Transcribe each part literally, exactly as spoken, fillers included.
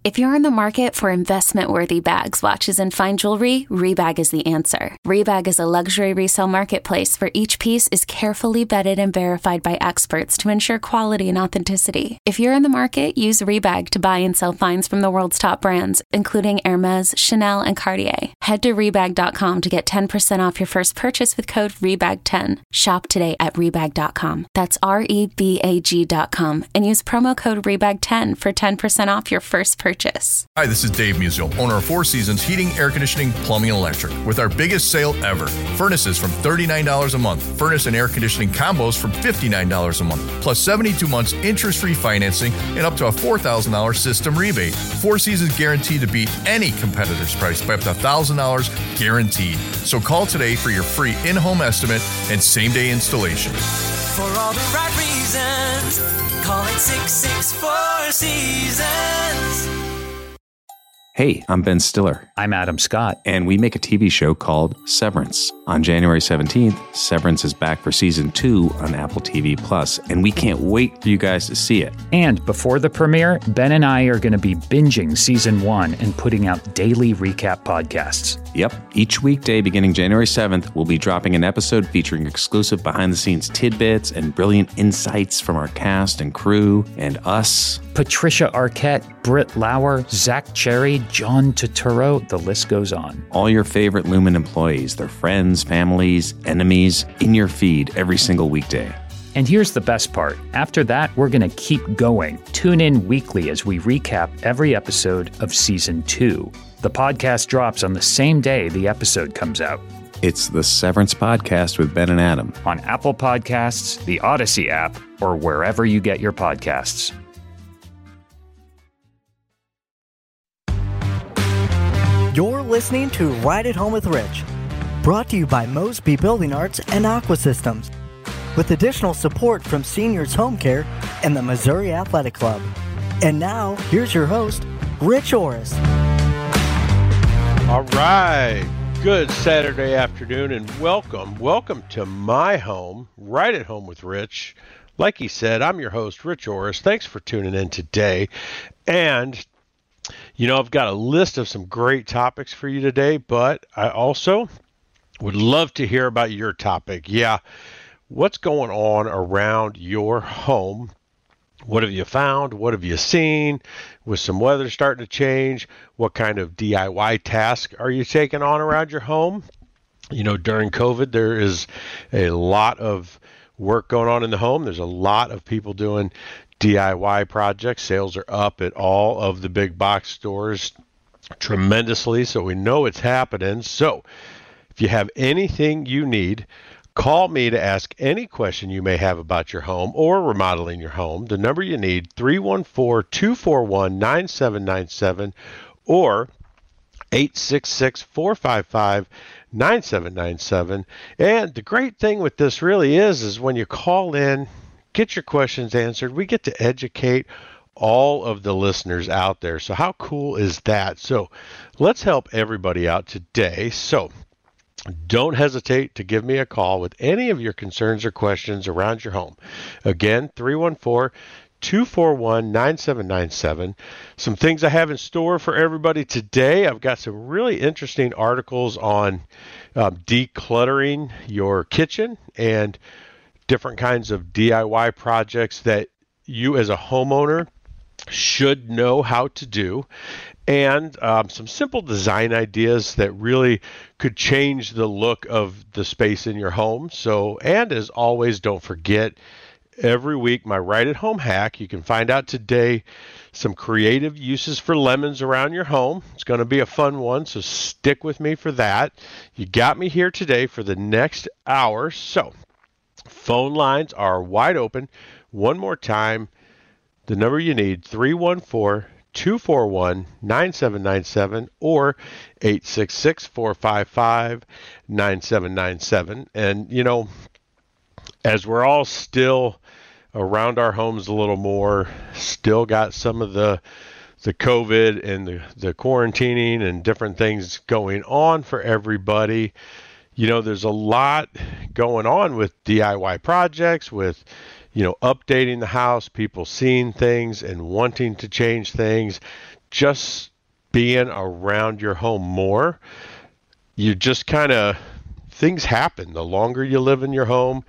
If you're in the market for investment-worthy bags, watches, and fine jewelry, Rebag is the answer. Rebag is a luxury resale marketplace where each piece is carefully vetted and verified by experts to ensure quality and authenticity. If you're in the market, use Rebag to buy and sell finds from the world's top brands, including Hermes, Chanel, and Cartier. Head to Rebag dot com to get ten percent off your first purchase with code Rebag ten. Shop today at Rebag dot com. That's R E B A G dot com and use promo code Rebag ten for ten percent off your first purchase. Purchase. Hi, this is Dave Musial, owner of Four Seasons Heating, Air Conditioning, Plumbing, and Electric, with our biggest sale ever. Furnaces from thirty-nine dollars a month. Furnace and air conditioning combos from fifty-nine dollars a month, plus seventy-two months interest-free financing and up to a four thousand dollars system rebate. Four Seasons guaranteed to beat any competitor's price by up to one thousand dollars guaranteed. So call today for your free in-home estimate and same-day installation. For all the right reasons, call it six six four Seasons. Hey, I'm Ben Stiller. I'm Adam Scott. And we make a T V show called Severance. On January seventeenth, Severance is back for season two on Apple T V Plus, and we can't wait for you guys to see it. And before the premiere, Ben and I are going to be binging season one and putting out daily recap podcasts. Yep. Each weekday beginning January seventh, we'll be dropping an episode featuring exclusive behind-the-scenes tidbits and brilliant insights from our cast and crew and us. Patricia Arquette, Britt Lauer, Zach Cherry, John Turturro, the list goes on. All your favorite Lumen employees, their friends, families, enemies, in your feed every single weekday. And here's the best part. After that, we're going to keep going. Tune in weekly as we recap every episode of season two. The podcast drops on the same day the episode comes out. It's the Severance Podcast with Ben and Adam. On Apple Podcasts, the Odyssey app, or wherever you get your podcasts. You're listening to Ride at Home with Rich, brought to you by Mosby Building Arts and Aqua Systems, with additional support from Seniors Home Care and the Missouri Athletic Club. And now, here's your host, Rich Orris. All right. Good Saturday afternoon and welcome. Welcome to my home, Right at Home with Rich. Like he said, I'm your host, Rich Orris. Thanks for tuning in today. And, you know, I've got a list of some great topics for you today, but I also would love to hear about your topic. Yeah, what's going on around your home? What have you found? What have you seen? With some weather starting to change, what kind of D I Y task are you taking on around your home? You know, during COVID, there is a lot of work going on in the home. There's a lot of people doing D I Y projects. Sales are up at all of the big box stores tremendously, so we know it's happening. So if you have anything you need, call me to ask any question you may have about your home or remodeling your home. The number you need, three one four, two four one, nine seven nine seven or eight six six, four five five, nine seven nine seven. And the great thing with this really is, is when you call in, get your questions answered, we get to educate all of the listeners out there. So how cool is that? So let's help everybody out today. So don't hesitate to give me a call with any of your concerns or questions around your home. Again, three one four, two four one, nine seven nine seven. Some things I have in store for everybody today. I've got some really interesting articles on um, decluttering your kitchen and different kinds of D I Y projects that you as a homeowner should know how to do, and um, some simple design ideas that really could change the look of the space in your home. So, and as always, don't forget, every week, my Right at Home hack. You can find out today some creative uses for lemons around your home. It's going to be a fun one, so stick with me for that. You got me here today for the next hour. So, phone lines are wide open. One more time, the number you need, three one four, two four one, nine seven nine seven or eight six six, four five five, nine seven nine seven. And, you know, as we're all still around our homes a little more, still got some of the the COVID and the, the quarantining and different things going on for everybody. You know, there's a lot going on with D I Y projects, with, you know, updating the house, people seeing things and wanting to change things, just being around your home more, you just kind of, things happen. The longer you live in your home,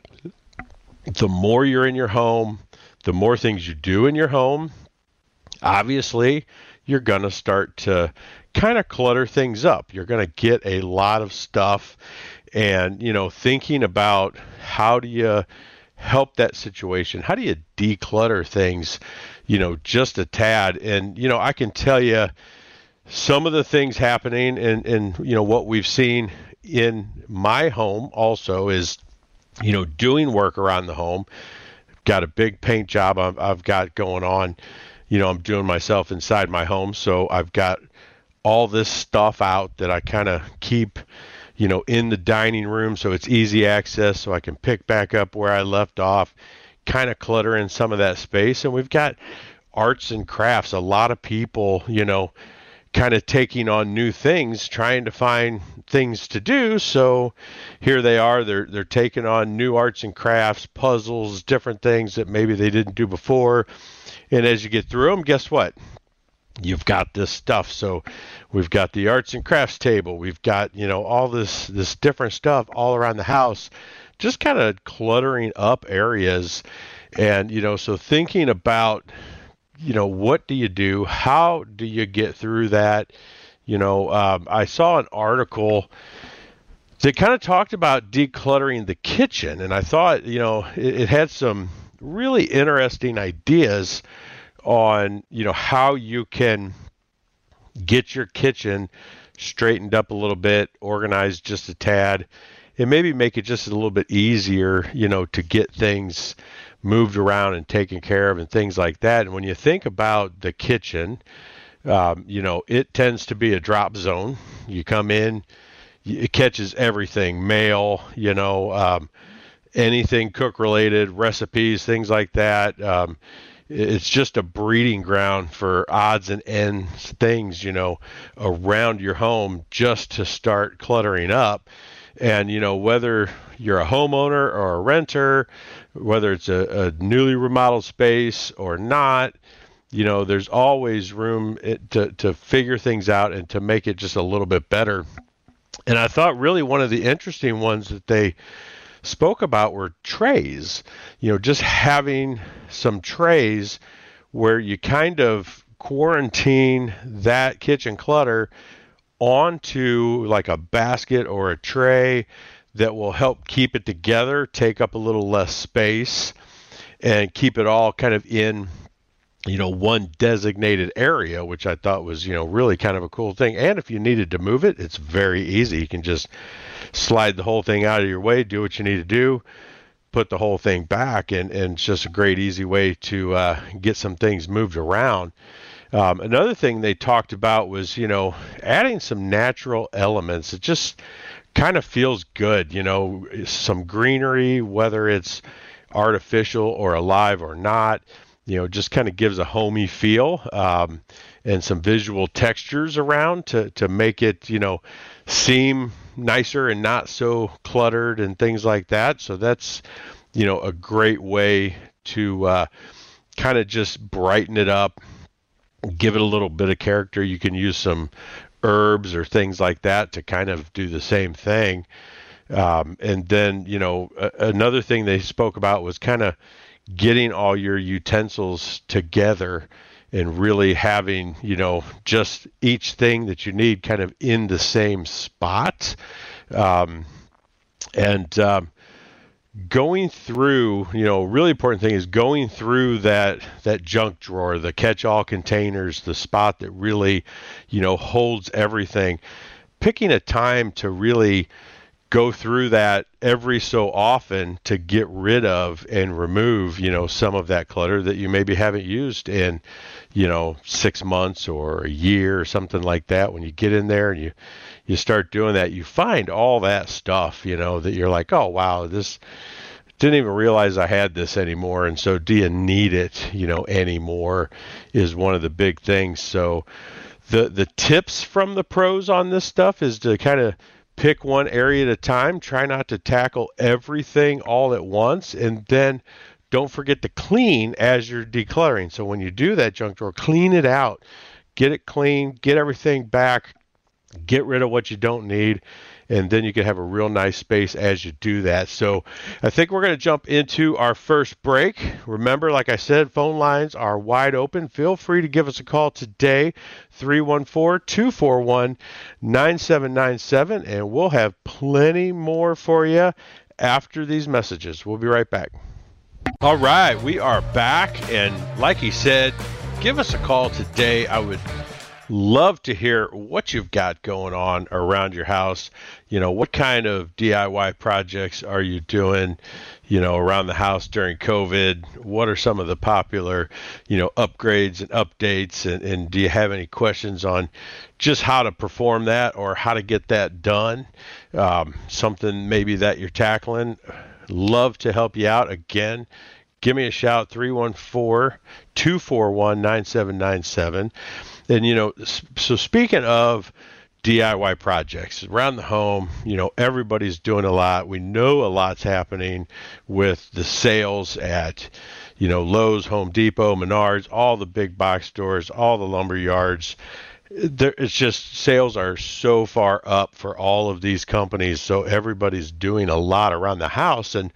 the more you're in your home, the more things you do in your home. Obviously, you're going to start to kind of clutter things up. You're going to get a lot of stuff, and, you know, thinking about how do you help that situation? How do you declutter things, you know, just a tad? And, you know, I can tell you some of the things happening, and, and, you know, what we've seen in my home also is, you know, doing work around the home. Got a big paint job I've, I've got going on. You know, I'm doing myself inside my home. So I've got all this stuff out that I kind of keep, you know, in the dining room so it's easy access so I can pick back up where I left off, kind of clutter in some of that space. And we've got arts and crafts, a lot of people, you know, kind of taking on new things, trying to find things to do. So here they are, they're they're taking on new arts and crafts, puzzles, different things that maybe they didn't do before. And as you get through them, guess what? You've got this stuff. So we've got the arts and crafts table. We've got, you know, all this this different stuff all around the house, just kind of cluttering up areas. And, you know, so thinking about, you know, what do you do? How do you get through that? You know, um, I saw an article that kind of talked about decluttering the kitchen, and I thought, you know, it, it had some really interesting ideas on, you know, how you can get your kitchen straightened up a little bit, organized just a tad, and maybe make it just a little bit easier, you know, to get things moved around and taken care of and things like that. And when you think about the kitchen, um, you know, it tends to be a drop zone. You come in, it catches everything, mail, you know, um, anything cook related, recipes, things like that. Um, it's just a breeding ground for odds and ends things, you know, around your home just to start cluttering up. And, you know, whether you're a homeowner or a renter, whether it's a, a newly remodeled space or not, you know, there's always room to, to figure things out and to make it just a little bit better. And I thought really one of the interesting ones that they spoke about were trays, you know, just having some trays where you kind of quarantine that kitchen clutter onto like a basket or a tray that will help keep it together, take up a little less space, and keep it all kind of in, you know, one designated area, which I thought was, you know, really kind of a cool thing. And if you needed to move it, it's very easy. You can just slide the whole thing out of your way, do what you need to do, put the whole thing back, and, and it's just a great, easy way to uh, get some things moved around. Um, another thing they talked about was, you know, adding some natural elements. It just kind of feels good, you know, some greenery, whether it's artificial or alive or not, you know, just kind of gives a homey feel, um, and some visual textures around to, to make it, you know, seem nicer and not so cluttered and things like that. So that's, you know, a great way to uh, kind of just brighten it up, give it a little bit of character. You can use some herbs or things like that to kind of do the same thing. Um, and then, you know, a- another thing they spoke about was kind of getting all your utensils together and really having, you know, just each thing that you need kind of in the same spot. Um, and um, going through, you know, really important thing is going through that that junk drawer, the catch-all containers, the spot that really, you know, holds everything. Picking a time to really go through that every so often to get rid of and remove, you know, some of that clutter that you maybe haven't used in, you know, six months or a year or something like that. When you get in there and you, you start doing that, you find all that stuff, you know, that you're like, oh, wow, this didn't even realize I had this anymore. And so do you need it, you know, anymore is one of the big things. So the, the tips from the pros on this stuff is to kind of pick one area at a time, try not to tackle everything all at once, and then don't forget to clean as you're decluttering. So when you do that junk drawer, clean it out, get it clean, get everything back, get rid of what you don't need, and then you can have a real nice space as you do that. So I think we're going to jump into our first break. Remember, like I said, phone lines are wide open. Feel free to give us a call today, three one four, two four one, nine seven nine seven, and we'll have plenty more for you after these messages. We'll be right back. All right, we are back, and like he said, give us a call today. I would love to hear what you've got going on around your house. You know, what kind of D I Y projects are you doing, you know, around the house during COVID? What are some of the popular, you know, upgrades and updates? And, and do you have any questions on just how to perform that or how to get that done? Um, something maybe that you're tackling. Love to help you out. Again, give me a shout, three one four, two four one, nine seven nine seven. And, you know, so speaking of D I Y projects around the home, you know, everybody's doing a lot. We know a lot's happening with the sales at, you know, Lowe's, Home Depot, Menards, all the big box stores, all the lumber yards. There, it's just sales are so far up for all of these companies. So everybody's doing a lot around the house. And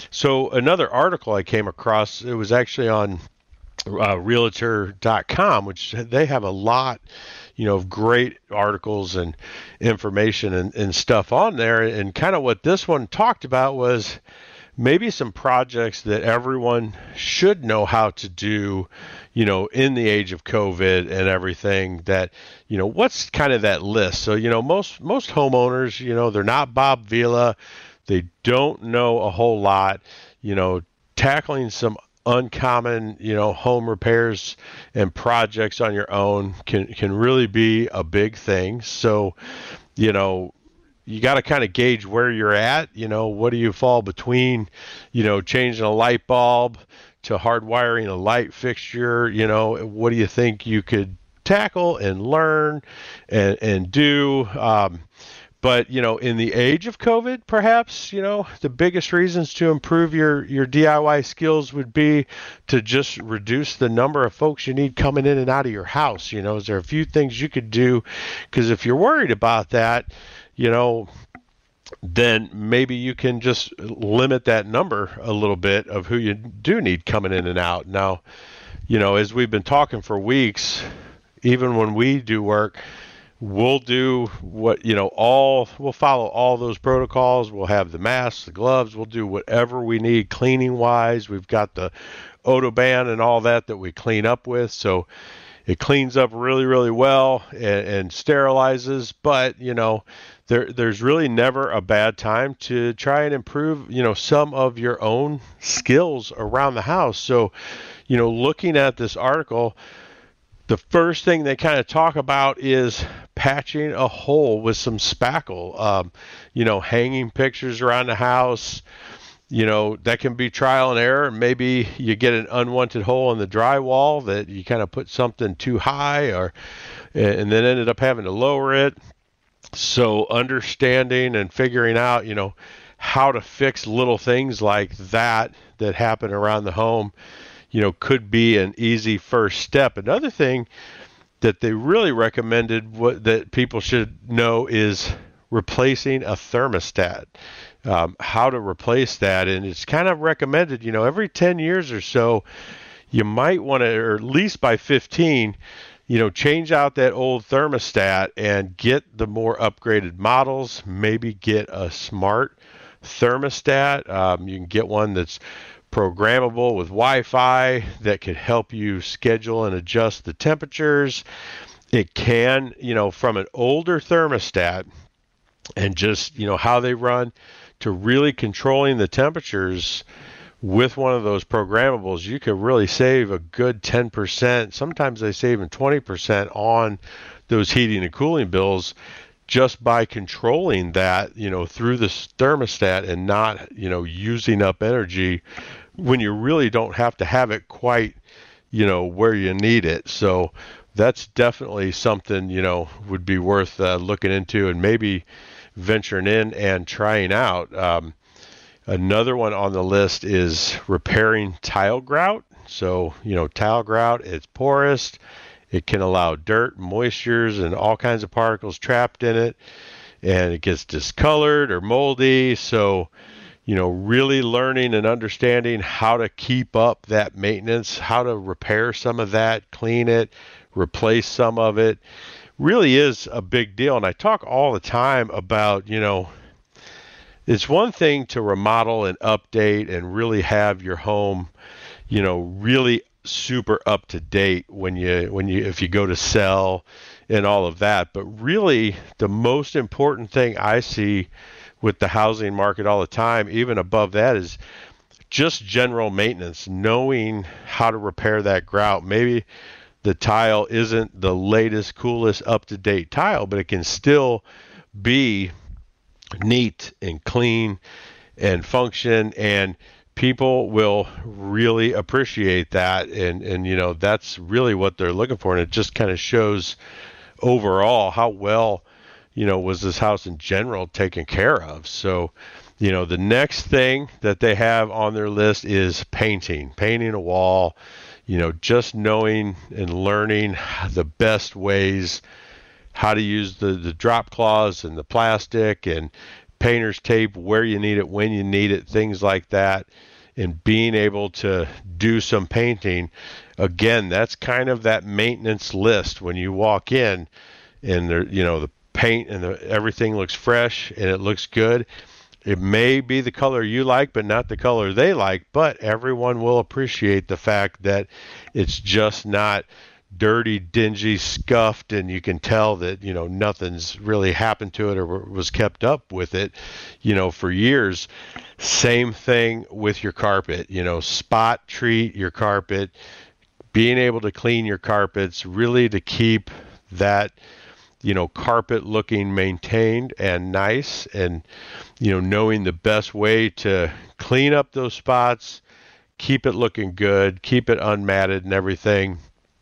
so another article I came across, it was actually on Uh, realtor dot com, which they have a lot, you know, of great articles and information and, and stuff on there. And kind of what this one talked about was maybe some projects that everyone should know how to do, you know, in the age of COVID and everything that, you know, what's kind of that list. So, you know, most, most homeowners, you know, they're not Bob Vila. They don't know a whole lot, you know, tackling some uncommon, you know, home repairs and projects on your own can, can really be a big thing. So, you know, you got to kind of gauge where you're at, you know, what do you fall between, you know, changing a light bulb to hardwiring a light fixture, you know, what do you think you could tackle and learn and, and do, um, but, you know, in the age of COVID, perhaps, you know, the biggest reasons to improve your, your D I Y skills would be to just reduce the number of folks you need coming in and out of your house. You know, is there a few things you could do? Because if you're worried about that, you know, then maybe you can just limit that number a little bit of who you do need coming in and out. Now, you know, as we've been talking for weeks, even when we do work, we'll do what, you know, all, we'll follow all those protocols. We'll have the masks, the gloves, we'll do whatever we need cleaning wise. We've got the Odoban and all that that we clean up with. So it cleans up really, really well and, and sterilizes, but, you know, there, there's really never a bad time to try and improve, you know, some of your own skills around the house. So, you know, looking at this article, the first thing they kind of talk about is patching a hole with some spackle, um, you know, hanging pictures around the house, you know, that can be trial and error. Maybe you get an unwanted hole in the drywall that you kind of put something too high or, and then ended up having to lower it. So understanding and figuring out, you know, how to fix little things like that that happen around the home, you know, could be an easy first step. Another thing that they really recommended what that people should know is replacing a thermostat, um, how to replace that. And it's kind of recommended, you know, every ten years or so, you might want to, or at least by fifteen, you know, change out that old thermostat and get the more upgraded models, maybe get a smart thermostat. Um, you can get one that's programmable with Wi-Fi that could help you schedule and adjust the temperatures. It can, you know, from an older thermostat and just, you know, how they run to really controlling the temperatures with one of those programmables, you could really save a good ten percent. Sometimes they save even twenty percent on those heating and cooling bills just by controlling that, you know, through the thermostat and not, you know, using up energy when you really don't have to have it quite, you know, where you need it. So that's definitely something, you know, would be worth uh, looking into and maybe venturing in and trying out. Um, another one on the list is repairing tile grout. So, you know, tile grout, it's porous, It can allow dirt, moistures, and all kinds of particles trapped in it, and it gets discolored or moldy. So, you know, really learning and understanding how to keep up that maintenance, how to repair some of that, clean it, replace some of it, really is a big deal. And I talk all the time about, you know, it's one thing to remodel and update and really have your home, you know, really super up to date when you when you if you go to sell and all of that. But really the most important thing I see with the housing market all the time, even above that, is just general maintenance, knowing how to repair that grout. Maybe the tile isn't the latest, coolest, up-to-date tile, but it can still be neat and clean and function, and people will really appreciate that. And, and you know, that's really what they're looking for. And it just kind of shows overall how well, you know, was this house in general taken care of. So, you know, the next thing that they have on their list is painting, painting a wall, you know, just knowing and learning the best ways, how to use the, the drop cloths and the plastic and painter's tape, where you need it, when you need it, things like that. And being able to do some painting, again, that's kind of that maintenance list when you walk in and there, you know, the paint and the, everything looks fresh and it looks good. It may be the color you like, but not the color they like, but everyone will appreciate the fact that it's just not dirty, dingy, scuffed, and you can tell that, you know, nothing's really happened to it or was kept up with it, you know, for years. Same thing with your carpet, you know, spot treat your carpet, being able to clean your carpets, really to keep that, you know, carpet looking maintained and nice, and, you know, knowing the best way to clean up those spots, keep it looking good, keep it unmatted and everything,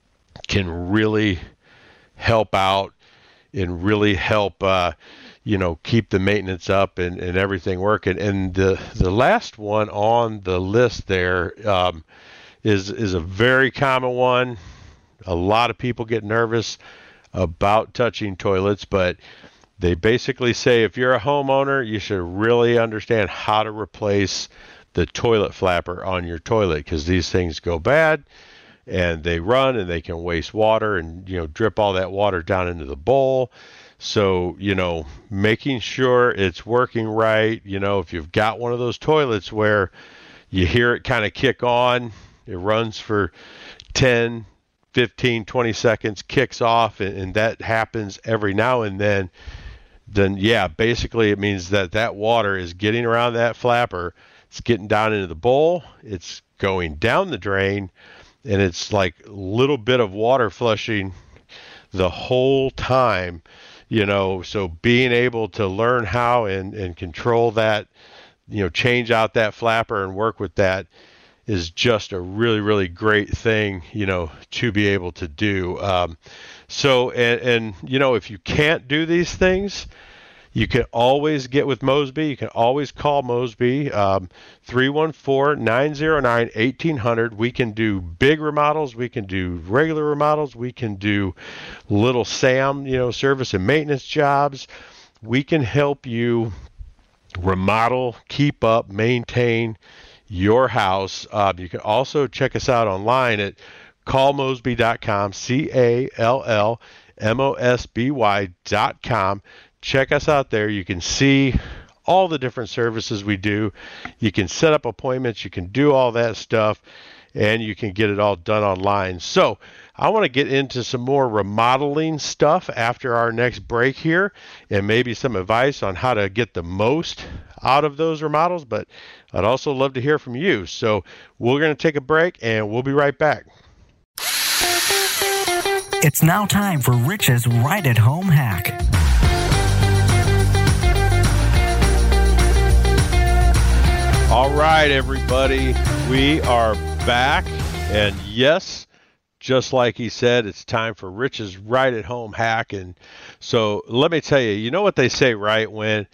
can really help out and really help, uh, you know, keep the maintenance up and, and everything working. And the, the last one on the list there um, is, is a very common one. A lot of people get nervous about touching toilets, but they basically say if you're a homeowner, you should really understand how to replace the toilet flapper on your toilet, because these things go bad and they run and they can waste water and, you know, drip all that water down into the bowl. So, you know, making sure it's working right. You know, if you've got one of those toilets where you hear it kind of kick on, it runs for ten, fifteen, twenty seconds, kicks off, and, and that happens every now and then, then yeah, basically it means that that water is getting around that flapper. It's getting down into the bowl. It's going down the drain. And it's like a little bit of water flushing the whole time, you know, so being able to learn how and, and control that, you know, change out that flapper and work with that is just a really, really great thing, you know, to be able to do. Um, so, and, and, you know, if you can't do these things, you can always get with Mosby. You can always call Mosby, um, three one four, nine zero nine, eighteen hundred. We can do big remodels. We can do regular remodels. We can do little Sam, you know, service and maintenance jobs. We can help you remodel, keep up, maintain your house. Uh, you can also check us out online at call mosby dot com, C A L L M O S B Y dot com. Check us out there. You can see all the different services we do. You can set up appointments. You can do all that stuff, and you can get it all done online. So I want to get into some more remodeling stuff after our next break here, and maybe some advice on how to get the most out of those remodels. But I'd also love to hear from you. So we're going to take a break, and we'll be right back. It's now time for Rich's Right at Home hack. All right, everybody, we are back, and yes, just like he said, it's time for Rich's Right at Home hack. And so let me tell you, you know what they say, right? When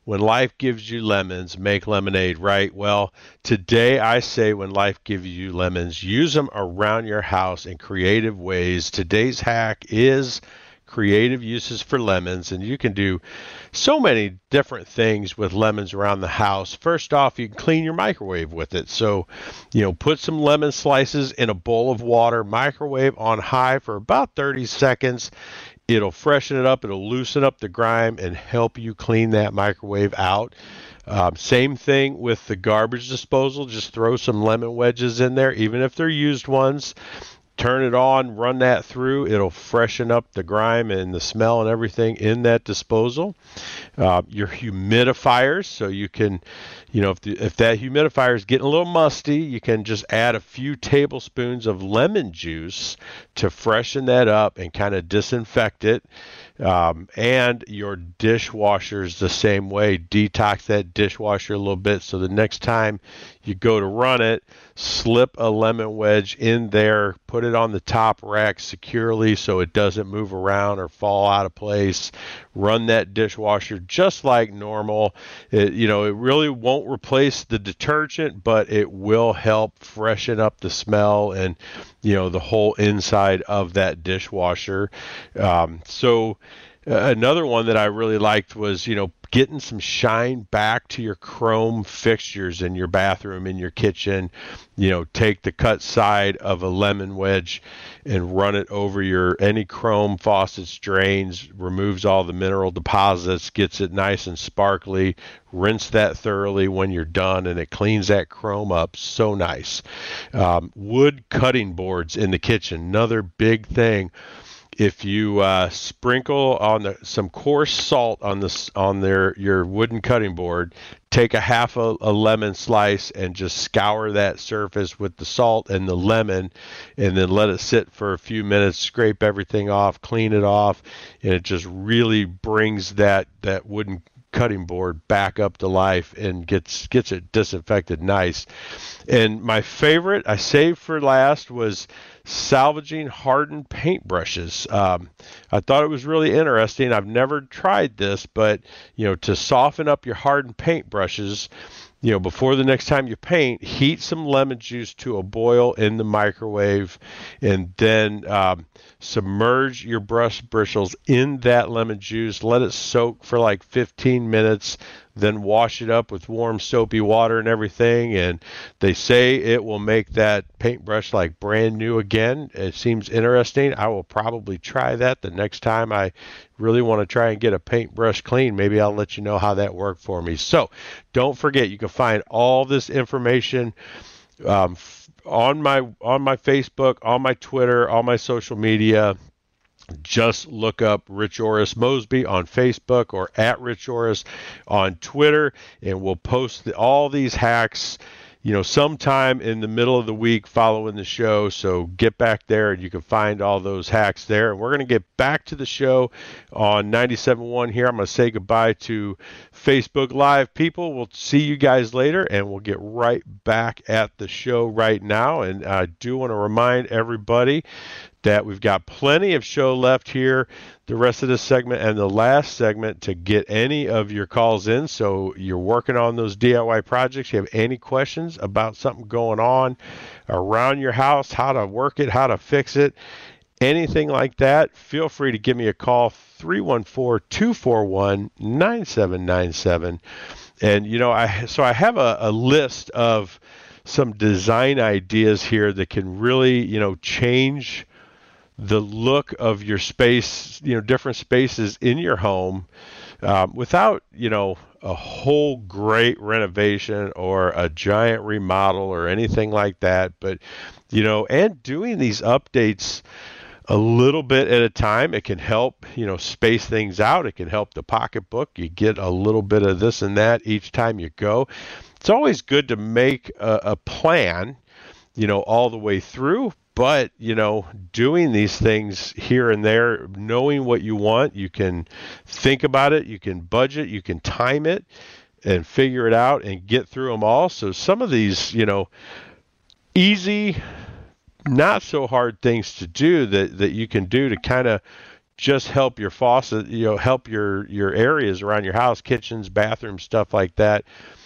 when life gives you lemons, make lemonade, right? Well, today I say when life gives you lemons, use them around your house in creative ways. Today's hack is creative uses for lemons, and you can do so many different things with lemons around the house. First off, you can clean your microwave with it. So, you know, put some lemon slices in a bowl of water, microwave on high for about thirty seconds. It'll freshen it up, it'll loosen up the grime and help you clean that microwave out. Um, same thing with the garbage disposal. Just throw some lemon wedges in there, even if they're used ones. Turn it on, run that through. It'll freshen up the grime and the smell and everything in that disposal. Uh, your humidifiers, so you can, you know, if, the, if that humidifier is getting a little musty, you can just add a few tablespoons of lemon juice to freshen that up and kind of disinfect it. Um, and your dishwasher is the same way. Detox that dishwasher a little bit so the next time you go to run it, slip a lemon wedge in there, put it on the top rack securely so it doesn't move around or fall out of place. Run that dishwasher just like normal. It, you know, it really won't replace the detergent, but it will help freshen up the smell and, you know, the whole inside of that dishwasher. Um, so uh, another one that I really liked was, you know, getting some shine back to your chrome fixtures in your bathroom, in your kitchen. You know, take the cut side of a lemon wedge and run it over your any chrome faucets, drains, removes all the mineral deposits, gets it nice and sparkly. Rinse that thoroughly when you're done, and it cleans that chrome up so nice. Um, wood cutting boards in the kitchen, another big thing. If you uh, sprinkle on the, some coarse salt on this on their your wooden cutting board, take a half a, a lemon slice and just scour that surface with the salt and the lemon, and then let it sit for a few minutes. Scrape everything off, clean it off, and it just really brings that that wooden cutting board back up to life and gets gets it disinfected nice. And my favorite I saved for last was salvaging hardened paintbrushes. Um, I thought it was really interesting. I've never tried this, but you know, to soften up your hardened paintbrushes, you know, before the next time you paint, heat some lemon juice to a boil in the microwave, and then um, submerge your brush bristles in that lemon juice. Let it soak for like fifteen minutes, then wash it up with warm soapy water and everything. And they say it will make that paintbrush like brand new again. It seems interesting. I will probably try that the next time I really want to try and get a paintbrush clean. Maybe I'll let you know how that worked for me. So don't forget, you can find all this information um, on my on my Facebook, on my Twitter, on my social media. Just look up Rich Orris Mosby on Facebook or at Rich Orris on Twitter, and we'll post the, all these hacks, you know, sometime in the middle of the week following the show. So get back there and you can find all those hacks there. And we're going to get back to the show on ninety-seven point one here. I'm going to say goodbye to Facebook Live people. We'll see you guys later, and we'll get right back at the show right now. And I do want to remind everybody that we've got plenty of show left here, the rest of this segment and the last segment, to get any of your calls in. So you're working on those D I Y projects, you have any questions about something going on around your house, how to work it, how to fix it, anything like that, feel free to give me a call, three one four, two four one, nine seven nine seven. And, you know, I so I have a, a list of some design ideas here that can really, you know, change the look of your space, you know, different spaces in your home, um, without, you know, a whole great renovation or a giant remodel or anything like that. But, you know, and doing these updates a little bit at a time, it can help, you know, space things out. It can help the pocketbook. You get a little bit of this and that each time you go. It's always good to make a, a plan, you know, all the way through. But, you know, doing these things here and there, knowing what you want, you can think about it, you can budget, you can time it and figure it out and get through them all. So some of these, you know, easy, not so hard things to do that, that you can do to kind of just help your faucet, you know, help your, your areas around your house, kitchens, bathrooms, stuff like that,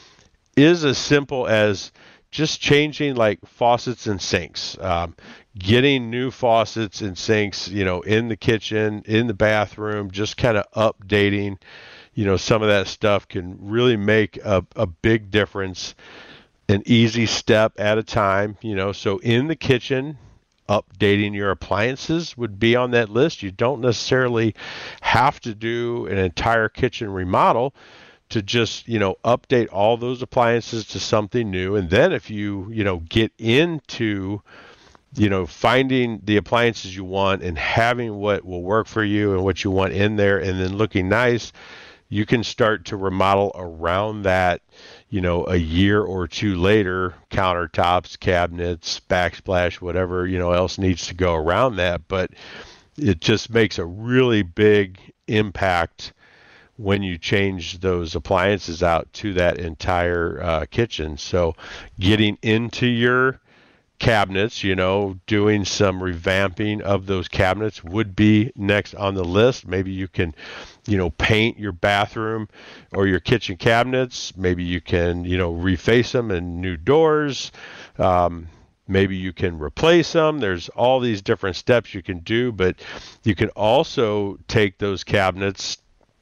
is as simple as just changing like faucets and sinks, um, getting new faucets and sinks, you know, in the kitchen, in the bathroom, just kind of updating, you know, some of that stuff can really make a, a big difference, an easy step at a time, you know. So in the kitchen, updating your appliances would be on that list. You don't necessarily have to do an entire kitchen remodel to just, you know, update all those appliances to something new. And then if you, you know, get into, you know, finding the appliances you want and having what will work for you and what you want in there and then looking nice, you can start to remodel around that, you know, a year or two later, countertops, cabinets, backsplash, whatever, you know, else needs to go around that. But it just makes a really big impact when you change those appliances out to that entire uh, kitchen. So getting into your cabinets, you know, doing some revamping of those cabinets would be next on the list. Maybe you can, you know, paint your bathroom or your kitchen cabinets. Maybe you can, you know, reface them and new doors. Um, maybe you can replace them. There's all these different steps you can do, but you can also take those cabinets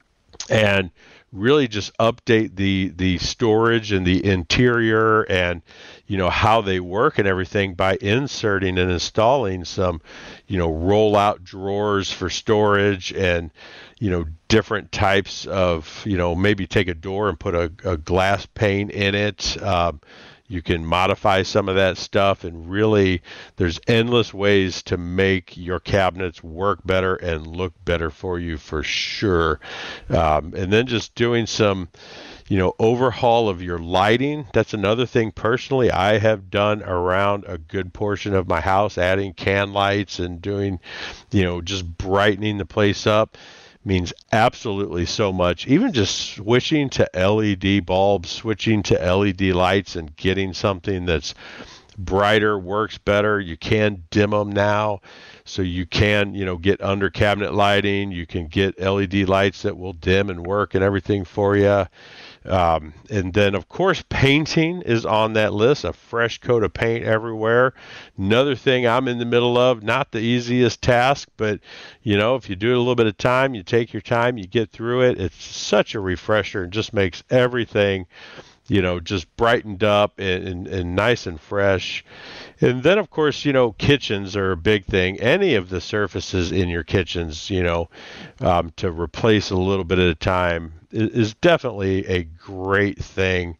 and really just update the the storage and the interior and, you know, how they work and everything by inserting and installing some, you know, roll-out drawers for storage and, you know, different types of, you know, maybe take a door and put a, a glass pane in it. Um, you can modify some of that stuff, and really there's endless ways to make your cabinets work better and look better for you for sure. Um, and then just doing some, you know, overhaul of your lighting. That's another thing personally I have done around a good portion of my house, adding can lights and doing, you know, just brightening the place up. Means absolutely so much. Even just switching to L E D bulbs, switching to L E D lights and getting something that's brighter, works better. You can dim them now. So you can, you know, get under cabinet lighting. You can get L E D lights that will dim and work and everything for you. Um, and then, of course, painting is on that list, a fresh coat of paint everywhere. Another thing I'm in the middle of, not the easiest task, but, you know, if you do it a little bit of time, you take your time, you get through it. It's such a refresher and just makes everything, you know, just brightened up and, and, and nice and fresh. And then, of course, you know, kitchens are a big thing. Any of the surfaces in your kitchens, you know, um, to replace a little bit at a time is, is definitely a great thing.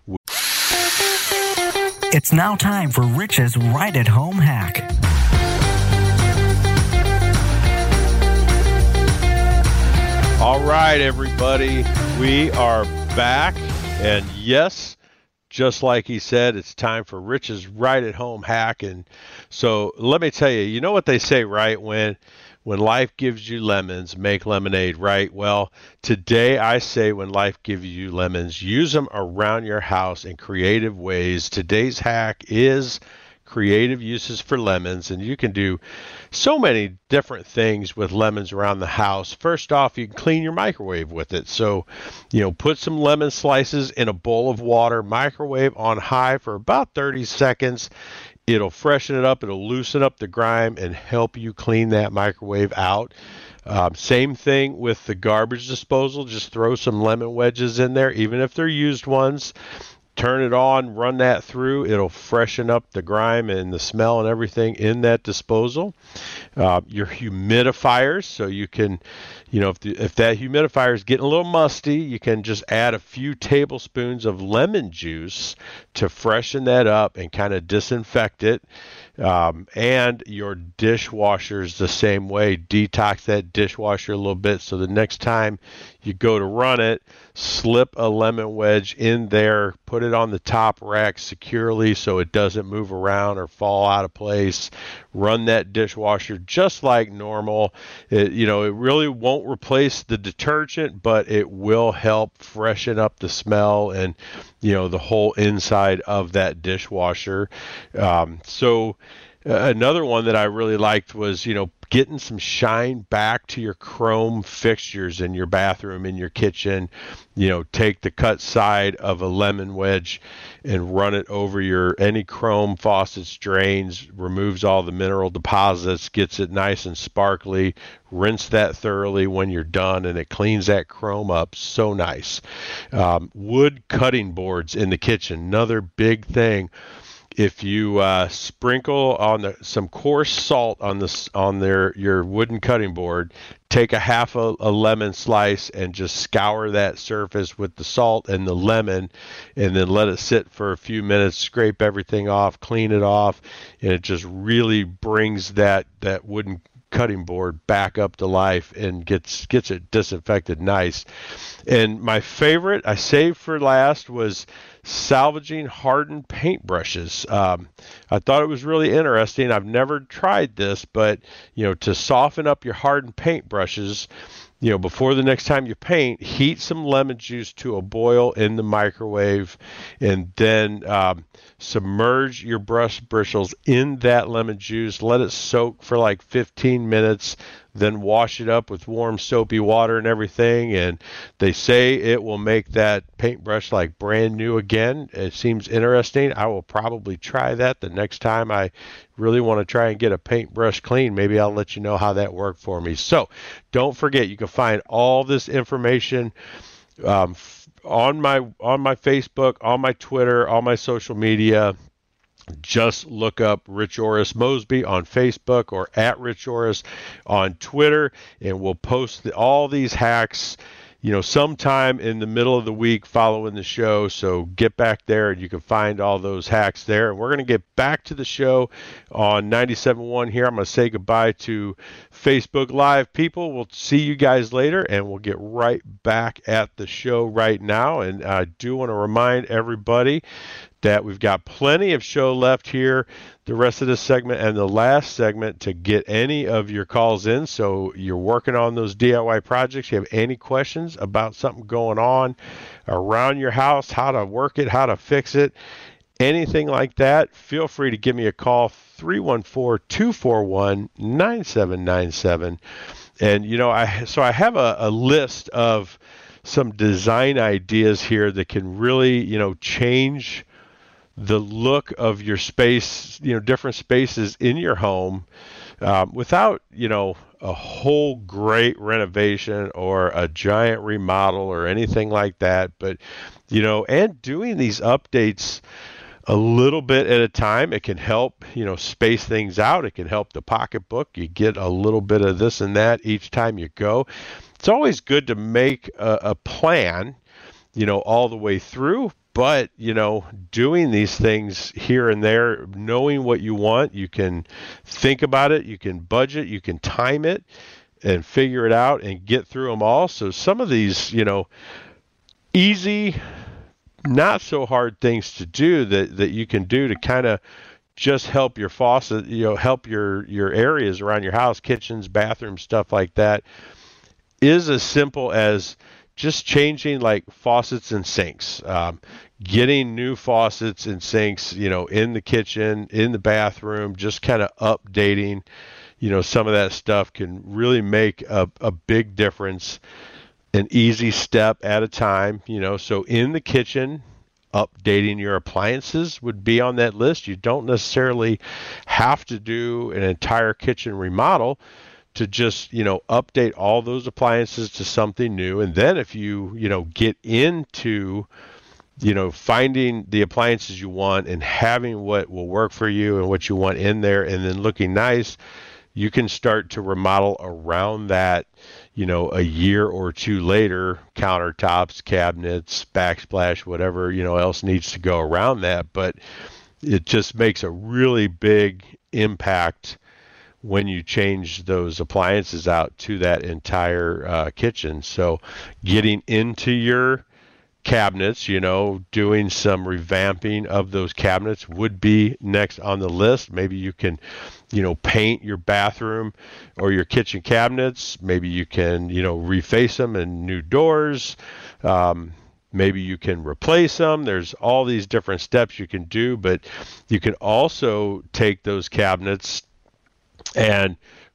It's now time for Rich's Right at Home hack. All right, everybody, we are back. And yes, just like he said, it's time for Rich's Right at Home hack. And so let me tell you, you know what they say, right? When when life gives you lemons, make lemonade, right? Well, today I say when life gives you lemons, use them around your house in creative ways. Today's hack is creative uses for lemons, and you can do so many different things with lemons around the house. First off, you can clean your microwave with it. So, you know, put some lemon slices in a bowl of water, microwave on high for about thirty seconds. It'll freshen it up, it'll loosen up the grime and help you clean that microwave out. Um, same thing with the garbage disposal. Just throw some lemon wedges in there, even if they're used ones. Turn it on, run that through. It'll freshen up the grime and the smell and everything in that disposal. Uh, your humidifiers, so you can, you know, if, the, if that humidifier is getting a little musty, you can just add a few tablespoons of lemon juice to freshen that up and kind of disinfect it. Um, and your dishwasher's the same way. Detox that dishwasher a little bit, so the next time you go to run it, slip a lemon wedge in there, put it on the top rack securely so it doesn't move around or fall out of place. Run that dishwasher just like normal. It, you know, it really won't replace the detergent, but it will help freshen up the smell and, you know, the whole inside of that dishwasher. Um, so uh, another one that I really liked was, you know, getting some shine back to your chrome fixtures in your bathroom, in your kitchen. You know, take the cut side of a lemon wedge and run it over your any chrome faucets, drains, removes all the mineral deposits, gets it nice and sparkly. Rinse that thoroughly when you're done, and it cleans that chrome up so nice. Um, wood cutting boards in the kitchen, another big thing. If you uh, sprinkle on the, some coarse salt on this on their your wooden cutting board, take a half a, a lemon slice and just scour that surface with the salt and the lemon, and then let it sit for a few minutes. Scrape everything off, clean it off, and it just really brings that that wooden cutting board back up to life and gets gets it disinfected nice. And my favorite I saved for last was salvaging hardened paintbrushes. Um, I thought it was really interesting. I've never tried this, but you know, to soften up your hardened paintbrushes, you know, before the next time you paint, heat some lemon juice to a boil in the microwave, and then um, submerge your brush bristles in that lemon juice. Let it soak for like fifteen minutes. Then wash it up with warm soapy water and everything, and they say it will make that paintbrush like brand new again. It seems interesting. I will probably try that the next time I really want to try and get a paintbrush clean. Maybe I'll let you know how that worked for me. So don't forget, you can find all this information um, on my on my Facebook, on my Twitter, on my social media. Just look up Rich Orris Mosby on Facebook or at Rich Orris on Twitter, and we'll post the, all these hacks, you know, sometime in the middle of the week following the show. So get back there and you can find all those hacks there. And we're going to get back to the show on ninety-seven point one here. I'm going to say goodbye to Facebook Live people. We'll see you guys later, and we'll get right back at the show right now. And I do want to remind everybody that we've got plenty of show left here, the rest of this segment and the last segment, to get any of your calls in. So you're working on those D I Y projects, you have any questions about something going on around your house, how to work it, how to fix it, anything like that, feel free to give me a call, three one four, two four one, nine seven nine seven. And, you know, I so I have a, a list of some design ideas here that can really, you know, change the look of your space, you know, different spaces in your home, um, without, you know, a whole great renovation or a giant remodel or anything like that. But, you know, and doing these updates a little bit at a time, it can help, you know, space things out. It can help the pocketbook. You get a little bit of this and that each time you go. It's always good to make a, a plan, you know, all the way through. But, you know, doing these things here and there, knowing what you want, you can think about it, you can budget, you can time it and figure it out and get through them all. So some of these, you know, easy, not so hard things to do that, that you can do to kind of just help your faucet, you know, help your, your areas around your house, kitchens, bathrooms, stuff like that, is as simple as just changing like faucets and sinks, um, getting new faucets and sinks, you know, in the kitchen, in the bathroom, just kind of updating, you know, some of that stuff can really make a, a big difference, an easy step at a time, you know. So in the kitchen, updating your appliances would be on that list. You don't necessarily have to do an entire kitchen remodel to just, you know, update all those appliances to something new. And then if you, you know, get into, you know, finding the appliances you want and having what will work for you and what you want in there and then looking nice, you can start to remodel around that, you know, a year or two later, countertops, cabinets, backsplash, whatever, you know, else needs to go around that. But it just makes a really big impact when you change those appliances out to that entire uh, kitchen. So getting into your cabinets, you know, doing some revamping of those cabinets would be next on the list. Maybe you can, you know, paint your bathroom or your kitchen cabinets. Maybe you can, you know, reface them and new doors. Um, maybe you can replace them. There's all these different steps you can do, but you can also take those cabinets and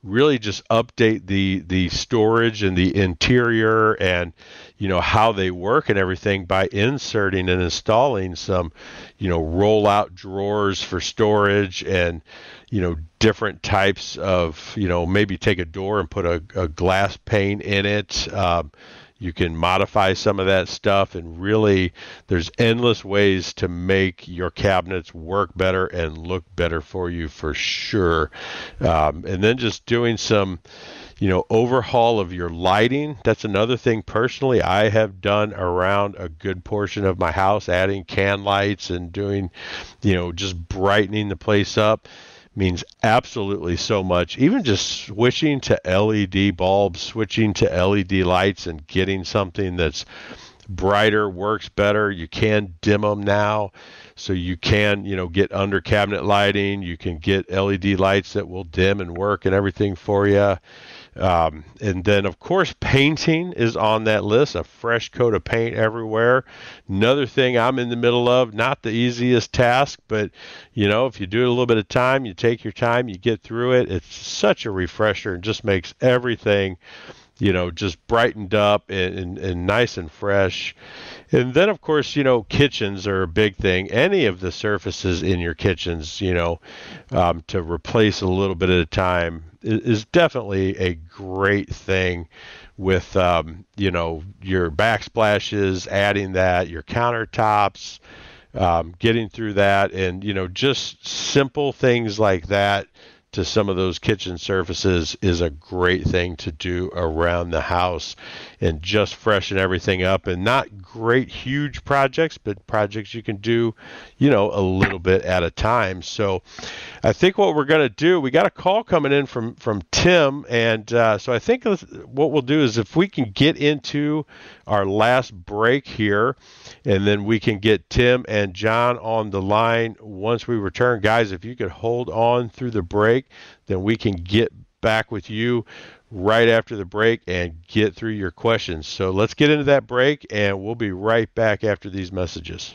really just update the the storage and the interior and, you know, how they work and everything by inserting and installing some, you know, roll-out drawers for storage and, you know, different types of, you know, maybe take a door and put a, a glass pane in it. Um, you can modify some of that stuff, and really there's endless ways to make your cabinets work better and look better for you for sure. Um, and then just doing some, you know, overhaul of your lighting. That's another thing personally I have done around a good portion of my house, adding can lights and doing, you know, just brightening the place up means absolutely so much. Even just switching to L E D bulbs, switching to L E D lights and getting something that's brighter works better. You can dim them now, so you can, you know, get under cabinet lighting. You can get L E D lights that will dim and work and everything for you. Um, and then, of course, painting is on that list, a fresh coat of paint everywhere. Another thing I'm in the middle of, not the easiest task, but, you know, if you do it a little bit of time, you take your time, you get through it. It's such a refresher and just makes everything, you know, just brightened up and, and, and nice and fresh. And then, of course, you know, kitchens are a big thing. Any of the surfaces in your kitchens, you know, um, to replace a little bit at a time is, is definitely a great thing with, um, you know, your backsplashes, adding that, your countertops, um, getting through that, and, you know, just simple things like that to some of those kitchen surfaces is a great thing to do around the house and just freshen everything up. And not great huge projects, but projects you can do, you know, a little bit at a time. So I think what we're going to do, we got a call coming in from from Tim, and uh, so I think what we'll do is if we can get into our last break here, and then we can get Tim and John on the line once we return. Guys, if you could hold on through the break, then we can get back with you right after the break and get through your questions. So let's get into that break, and we'll be right back after these messages.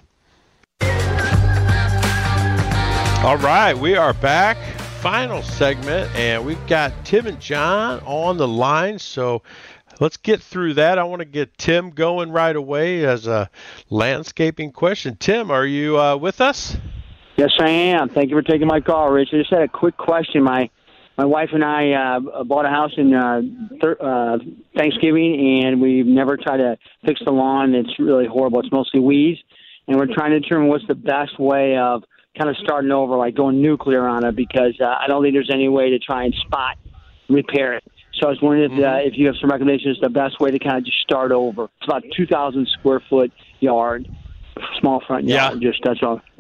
All right, we are back. Final segment, and we've got Tim and John on the line. So let's get through that. I want to get Tim going right away as a landscaping question. Tim, are you uh, with us? Yes, I am. Thank you for taking my call, Rich. I just had a quick question. My my wife and I uh, bought a house in uh, thir- uh, Thanksgiving, and we've never tried to fix the lawn. It's really horrible. It's mostly weeds, and we're trying to determine what's the best way of kind of starting over, like going nuclear on it, because uh, I don't think there's any way to try and spot repair it. So I was wondering if, uh, if you have some recommendations, the best way to kind of just start over. It's about two thousand square foot yard, small front yard. Yeah. Just that's all.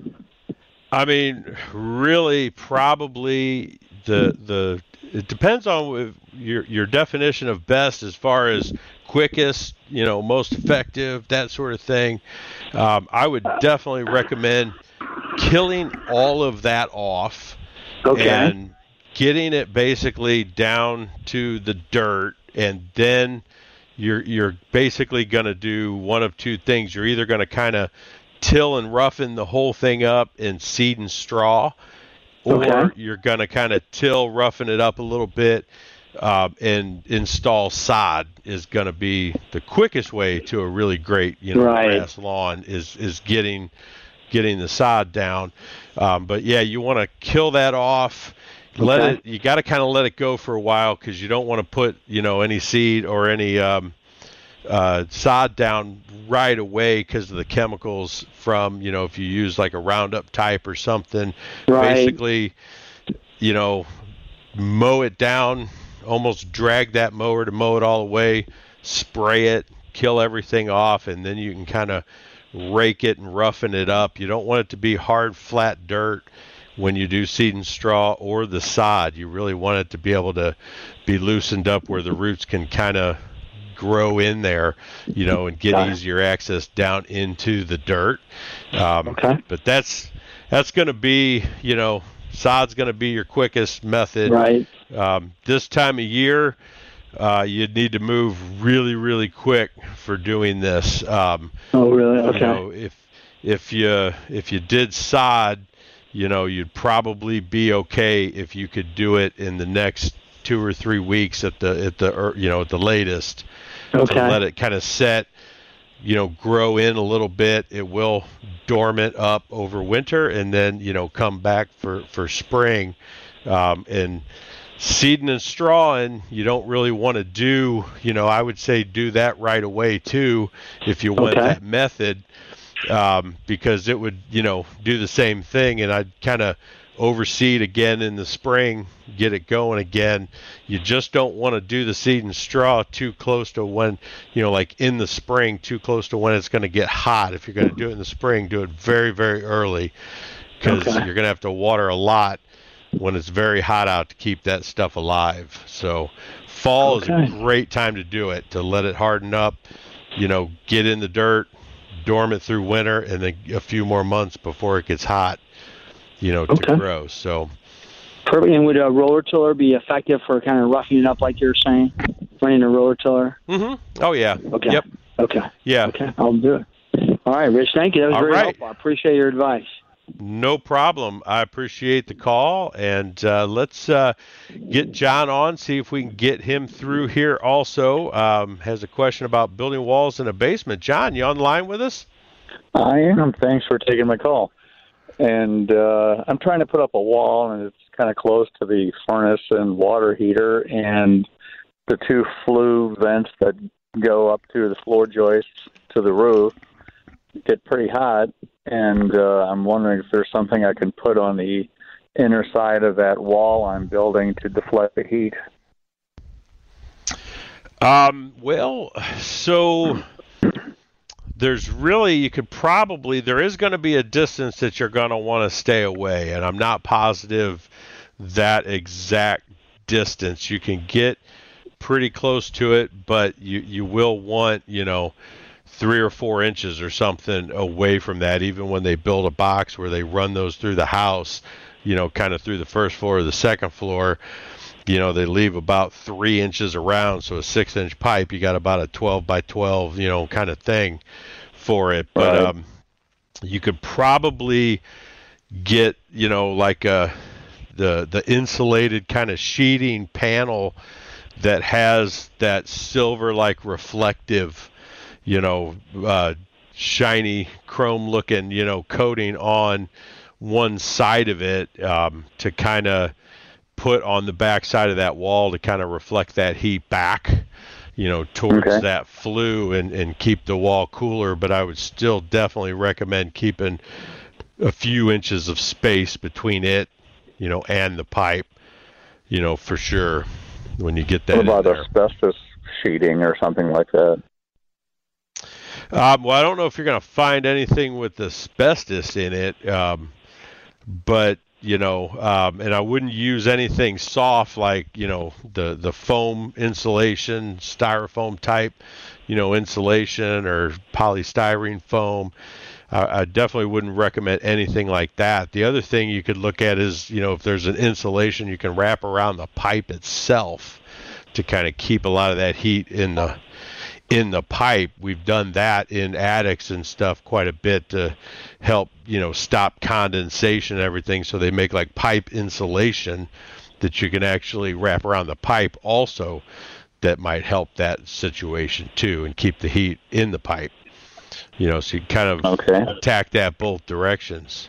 I mean, really, probably the the it depends on your your definition of best as far as quickest, you know, most effective, that sort of thing. Um, I would definitely recommend killing all of that off, okay, and getting it basically down to the dirt, and then you're you're basically going to do one of two things. You're either going to kind of till and roughen the whole thing up in seed and straw, or okay, you're going to kind of till, roughen it up a little bit, uh, and install sod is going to be the quickest way to a really great, you know, right, grass lawn is is getting getting the sod down. Um, but yeah, you want to kill that off. Let okay. it. You got to kind of let it go for a while, because you don't want to put, you know, any seed or any um, uh, sod down right away because of the chemicals from, you know, if you use like a Roundup type or something. Right. Basically, you know, mow it down, almost drag that mower to mow it all away, spray it, kill everything off, and then you can kind of rake it and roughen it up. You don't want it to be hard, flat dirt when you do seed and straw or the sod. You really want it to be able to be loosened up where the roots can kind of grow in there, you know, and get easier access down into the dirt. Um, okay. But that's that's going to be, you know, sod's going to be your quickest method. Right. Um, this time of year, uh, you need to move really, really quick for doing this. Um, oh, really? Okay. You know, if if you if you did sod, you know, you'd probably be okay if you could do it in the next two or three weeks at the at the you know at the latest. Okay. To let it kind of set, you know, grow in a little bit. It will dormant up over winter, and then you know come back for for spring. Um, and seeding and strawing, you don't really want to do. You know, I would say do that right away too, if you went Okay. that method, um, because it would you know do the same thing, and I'd kind of overseed again in the spring, get it going again. You just don't want to do the seed and straw too close to when, you know, like in the spring, too close to when it's going to get hot. If you're going to do it in the spring, do it very, very early, because Okay. you're going to have to water a lot when it's very hot out to keep that stuff alive. So fall Okay. is a great time to do it, to let it harden up, you know, get in the dirt, dormant through winter, and then a few more months before it gets hot, you know, to Okay. grow. So, Perfect. And would a roller tiller be effective for kind of roughing it up like you were saying? Running a roller tiller? hmm oh yeah, Okay. yep, Okay. yeah, Okay. I'll do it. All right, Rich. Thank you. That was All very right. helpful. I appreciate your advice. no problem. I appreciate the call, and uh, let's uh, get John on, see if we can get him through here. Also, um, has a question about building walls in a basement. John, you on the line with us? I am. Thanks for taking my call. And uh, I'm trying to put up a wall, and it's kind of close to the furnace and water heater, and the two flue vents that go up to the floor joists to the roof get pretty hot. And uh, I'm wondering if there's something I can put on the inner side of that wall I'm building to deflect the heat. Um, well, so there's really, you could probably, there is going to be a distance that you're going to want to stay away, and I'm not positive that exact distance. You can get pretty close to it, but you, you will want, you know, three or four inches or something away from that, even when they build a box where they run those through the house, you know, kind of through the first floor or the second floor. You know, they leave about three inches around, so a six-inch pipe, you got about a twelve by twelve, you know, kind of thing for it. But Right. um, you could probably get, you know, like a, the the insulated kind of sheeting panel that has that silver-like reflective, you know, uh, shiny chrome-looking, you know, coating on one side of it um, to kind of put on the back side of that wall to kind of reflect that heat back, you know, towards Okay. that flue and, and keep the wall cooler. But I would still definitely recommend keeping a few inches of space between it, you know, and the pipe, you know, for sure when you get that What in about there. asbestos sheeting or something like that? Um, well, I don't know if you're going to find anything with asbestos in it, um, but you know, um, and I wouldn't use anything soft like, you know, the, the foam insulation, styrofoam type, you know, insulation or polystyrene foam. I, I definitely wouldn't recommend anything like that. The other thing you could look at is, you know, if there's an insulation you can wrap around the pipe itself to kind of keep a lot of that heat in the in the pipe. We've done that in attics and stuff quite a bit to help, you know, stop condensation and everything. So they make like pipe insulation that you can actually wrap around the pipe also, that might help that situation too and keep the heat in the pipe. You know, so you kind of Okay. attack that both directions.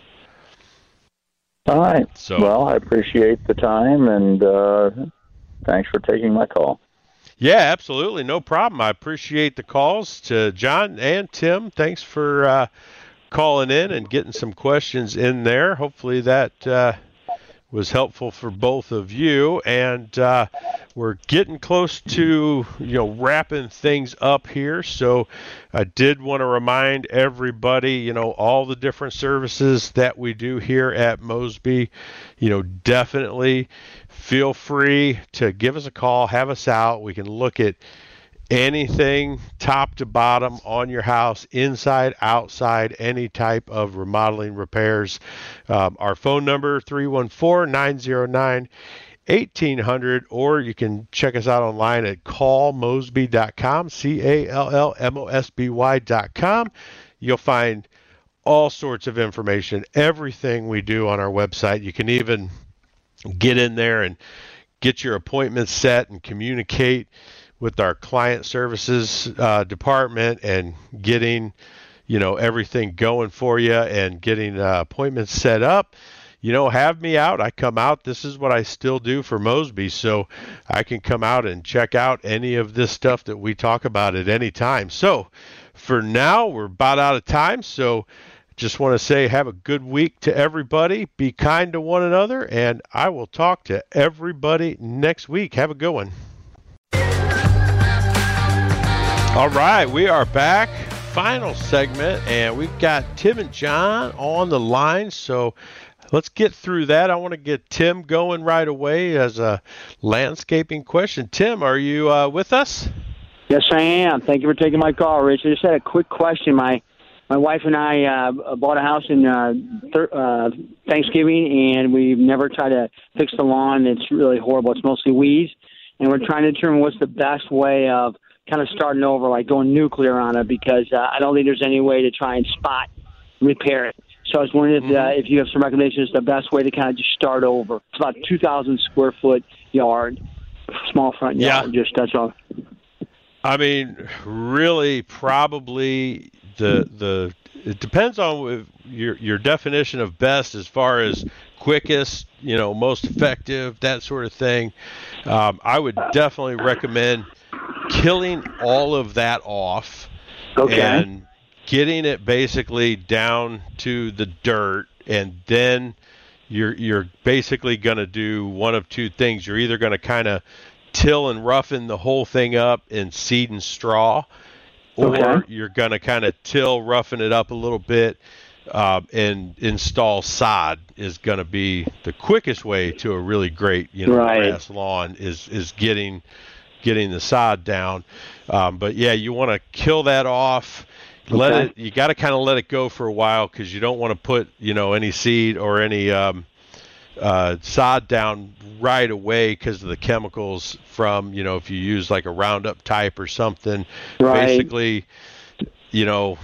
All right. So- Well, I appreciate the time, and uh, thanks for taking my call. Yeah, absolutely. No problem. I appreciate the calls to John and Tim. Thanks for uh, calling in and getting some questions in there. Hopefully that uh, was helpful for both of you. And uh, we're getting close to, you know, wrapping things up here. So I did want to remind everybody, you know, all the different services that we do here at Mosby. You know, definitely feel free to give us a call, have us out. We can look at anything top to bottom on your house, inside, outside, any type of remodeling repairs. Um, our phone number, three one four, nine zero nine, one eight hundred, or you can check us out online at call mosby dot com, C A L L M O S B Y dot com. You'll find all sorts of information, everything we do on our website. You can even get in there and get your appointment set and communicate with our client services uh, department and getting, you know, everything going for you and getting uh, appointments set up, you know, have me out. I come out. This is what I still do for Mosby. So I can come out and check out any of this stuff that we talk about at any time. So for now, we're about out of time. So just want to say have a good week to everybody. Be kind to one another. And I will talk to everybody next week. Have a good one. All right, we are back. Final segment, and we've got Tim and John on the line. So let's get through that. I want to get Tim going right away as a landscaping question. Tim, are you uh, with us? Yes, I am. Thank you for taking my call, Rich. I just had a quick question. My my wife and I uh, bought a house in uh, thir- uh, Thanksgiving, and we've never tried to fix the lawn. It's really horrible. It's mostly weeds, and we're trying to determine what's the best way of kind of starting over, like going nuclear on it, because uh, I don't think there's any way to try and spot repair it. So I was wondering if, uh, if you have some recommendations, the best way to kind of just start over. It's about two thousand square foot yard, small front yard. Yeah. Just that's all. I mean, really, probably the the it depends on your your definition of best as far as quickest, you know, most effective, that sort of thing. Um, I would definitely recommend killing all of that off. Okay. And getting it basically down to the dirt, and then you're you're basically going to do one of two things. You're either going to kind of till and roughen the whole thing up in seed and straw, or okay. you're going to kind of till, roughen it up a little bit, uh, and install sod is going to be the quickest way to a really great, you know, right. grass lawn is is getting getting the sod down. Um, but yeah, you want to kill that off. Let okay. it. You got to kind of let it go for a while, because you don't want to put, you know, any seed or any um, uh, sod down right away because of the chemicals from, you know, if you use like a Roundup type or something. Right. Basically, you know,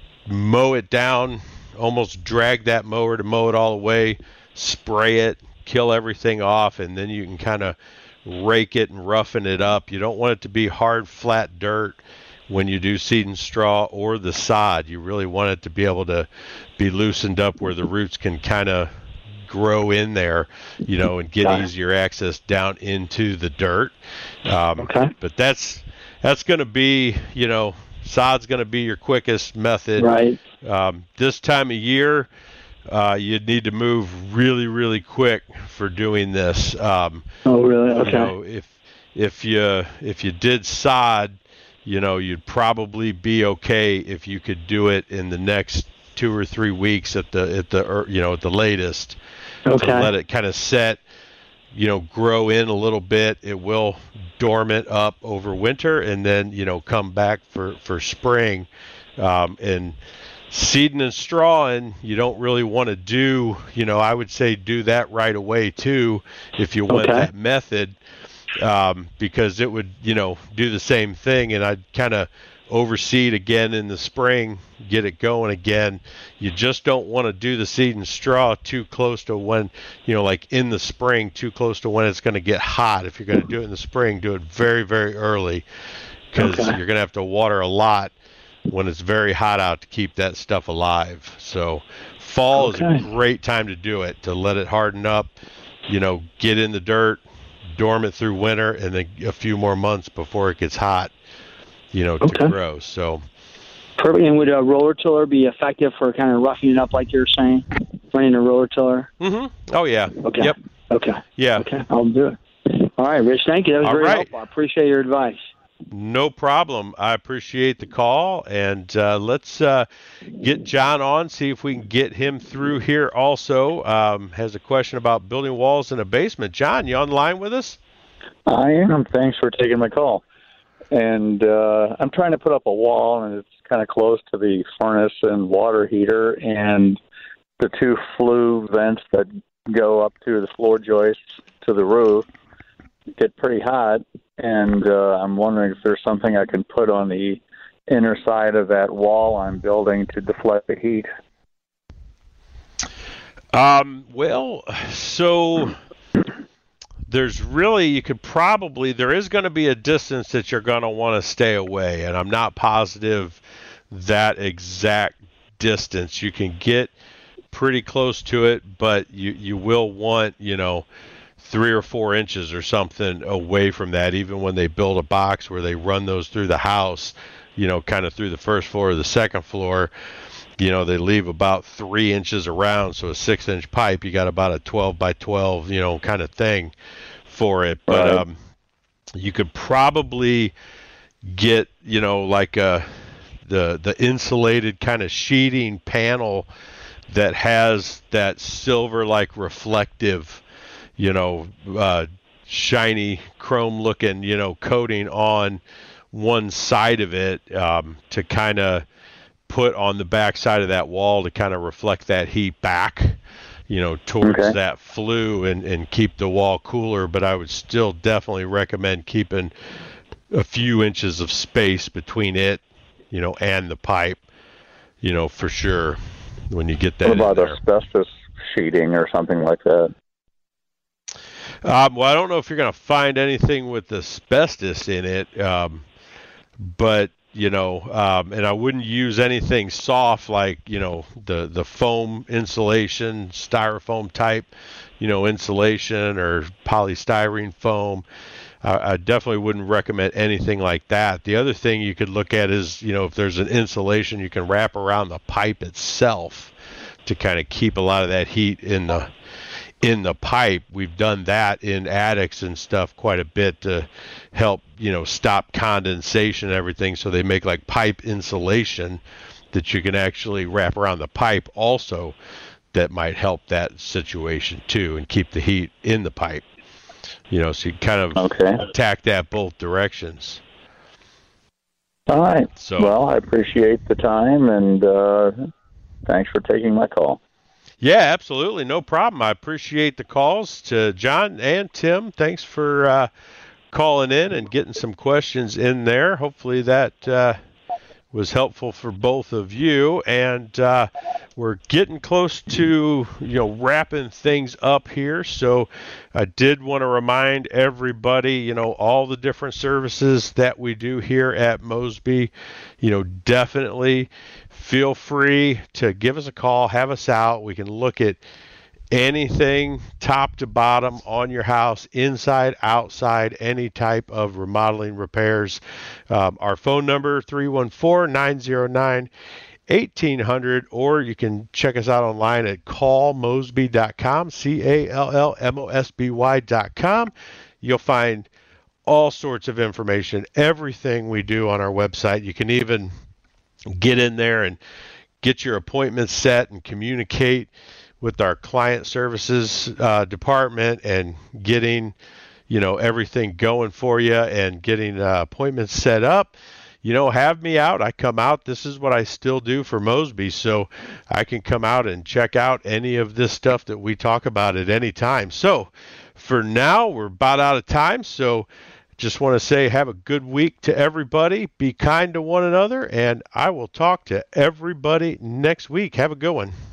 mow it down, almost drag that mower to mow it all away, spray it, kill everything off, and then you can kind of rake it and roughen it up. You don't want it to be hard, flat dirt when you do seed and straw or the sod. You really want it to be able to be loosened up where the roots can kind of grow in there, you know, and get easier access down into the dirt. Um, okay. But that's that's going to be, you know, sod's going to be your quickest method. Right. Um, this time of year, uh, you need to move really, really quick for doing this. Um, oh, really? Okay. You know, if if you if you did sod, you know, you'd probably be okay if you could do it in the next two or three weeks at the at the you know at the latest. Okay. To let it kind of set, you know, grow in a little bit. It will dormant up over winter, and then, you know, come back for for spring. Um, and seeding and strawing, you don't really want to do. You know, I would say do that right away too, if you want okay. that method. Um, because it would, you know, do the same thing, and I'd kind of overseed again in the spring, get it going again. You just don't want to do the seed and straw too close to when, you know, like in the spring, too close to when it's going to get hot. If you're going to do it in the spring, do it very, very early, because okay. you're going to have to water a lot when it's very hot out to keep that stuff alive. So fall okay. is a great time to do it, to let it harden up, you know, get in the dirt, dormant through winter, and then a few more months before it gets hot, you know, to okay. grow. So, perfect. And would a roller tiller be effective for kind of roughing it up, like you're saying, running a roller tiller? Mm-hmm. Oh yeah. Okay. Yep. Okay. Yeah. Okay. I'll do it. All right, Rich. Thank you. That was All very right. helpful. I appreciate your advice. No problem. I appreciate the call, and uh, let's uh, get John on, see if we can get him through here also. Um, has a question about building walls in a basement. John, you on the line with us? I am. Thanks for taking my call. And uh, I'm trying to put up a wall, and it's kind of close to the furnace and water heater, and the two flue vents that go up to the floor joists to the roof get pretty hot. And uh, I'm wondering if there's something I can put on the inner side of that wall I'm building to deflect the heat. Um, well, so there's really, you could probably, there is going to be a distance that you're going to want to stay away, and I'm not positive that exact distance. You can get pretty close to it, but you, you will want, you know, three or four inches or something away from that, even when they build a box where they run those through the house, you know, kind of through the first floor or the second floor. You know, they leave about three inches around, so a six-inch pipe, you got about a twelve by twelve, you know, kind of thing for it. But right. um, you could probably get, you know, like a, the the insulated kind of sheeting panel that has that silver-like reflective, you know, uh, shiny chrome-looking, you know, coating on one side of it um, to kind of put on the back side of that wall to kind of reflect that heat back, you know, towards okay. that flue and, and keep the wall cooler. But I would still definitely recommend keeping a few inches of space between it, you know, and the pipe, you know, for sure when you get that. What about in there. asbestos sheeting or something like that? Um, well, I don't know if you're going to find anything with asbestos in it, um, but you know, um, and I wouldn't use anything soft like, you know, the, the foam insulation, styrofoam type, you know, insulation or polystyrene foam. Uh, I definitely wouldn't recommend anything like that. The other thing you could look at is, you know, if there's an insulation you can wrap around the pipe itself to kind of keep a lot of that heat in the in the pipe. We've done that in attics and stuff quite a bit to help, you know, stop condensation and everything. So they make like pipe insulation that you can actually wrap around the pipe also that might help that situation too and keep the heat in the pipe. You know, so you kind of okay. attack that both directions. All right. So, well, I appreciate the time, and uh, thanks for taking my call. Yeah, absolutely. No problem. I appreciate the calls to John and Tim. Thanks for uh, calling in and getting some questions in there. Hopefully that uh, was helpful for both of you. And uh, we're getting close to, you know, wrapping things up here. So I did want to remind everybody, you know, all the different services that we do here at Mosby. You know, definitely feel free to give us a call, have us out. We can look at anything top to bottom on your house, inside, outside, any type of remodeling repairs. Um, our phone number, three one four, nine zero nine, one eight hundred, or you can check us out online at call mosby dot com, C A L L M O S B Y dot com. You'll find all sorts of information, everything we do on our website. You can even get in there and get your appointment set and communicate with our client services uh, department and getting, you know, everything going for you and getting uh, appointments set up. You know, have me out. I come out. This is what I still do for Mosby, so I can come out and check out any of this stuff that we talk about at any time. So for now, we're about out of time, so just want to say have a good week to everybody. Be kind to one another, and I will talk to everybody next week. Have a good one.